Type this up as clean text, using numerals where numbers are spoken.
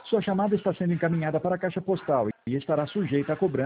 Sua chamada está sendo encaminhada para a caixa postal e estará sujeita a cobrança